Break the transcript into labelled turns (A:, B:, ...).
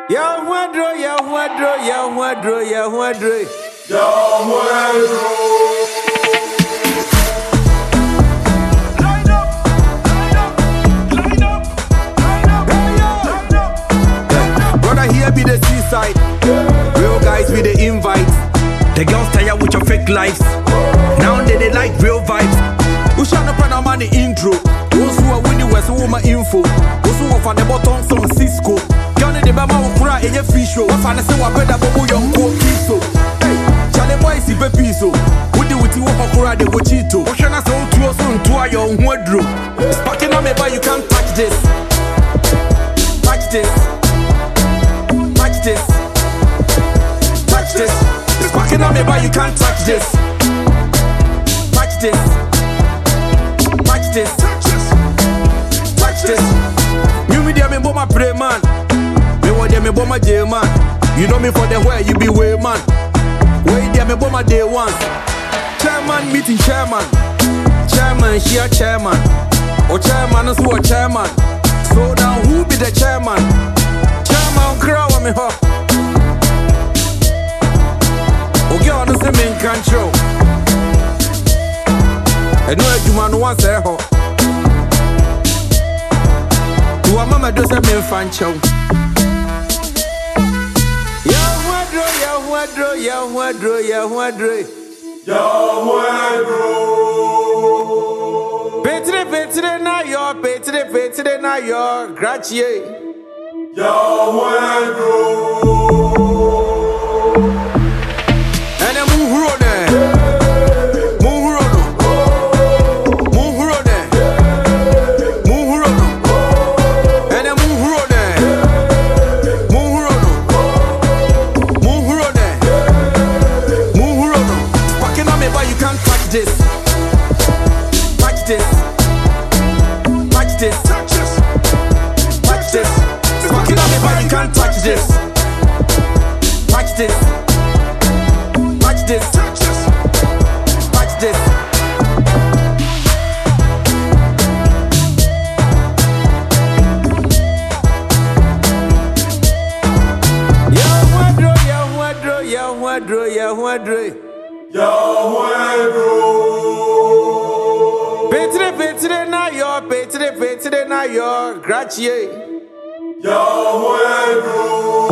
A: Yahweh, Yahweh, Yahweh, Yahweh. Brother, here be the seaside. Real guys with the invites. The girls tired with your fake lives. Now they like real vibes. We shall not plan a money intro. Those who are winning West Woman info. Those who are from the bottom from Cisco. Johnny the Bama will cry in your fish show. What fancy what better bobo young cool piso. Hey, Charlie boy si pe piso. We do with you what cry the wochito. Ocean as on to us on to your wardrobe. Sparking on me but you can't touch this. Touch this. Touch this. Touch this. Sparking on me but you can't touch this. Touch this. Touch this. Touch this. You me there me bo my pray man. Me want there me bo my day man. You know me for the way you be way man. Way there me bo my day one. Chairman meeting chairman. Chairman she a chairman. Or chairman is who a chairman. So now who be the chairman? Chairman crowd me ho. Okay, on the same control. And no human wants a ho. To a mama does a mean fan show. Yahweh. Petre na yo, petre na yo, grazie. Yahweh. And a move this, touch this, touch this, touch this, touch this. Fucking on me, but you can't touch this. Touch this, touch this, touch this, touch this. Yahweh. Petre na yo, grazie. Yahweh.